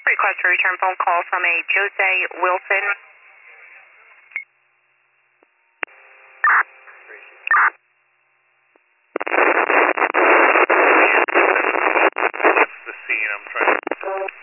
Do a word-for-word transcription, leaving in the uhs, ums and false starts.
Request a return phone call from a Jose Wilson. What's the scene? I'm trying to...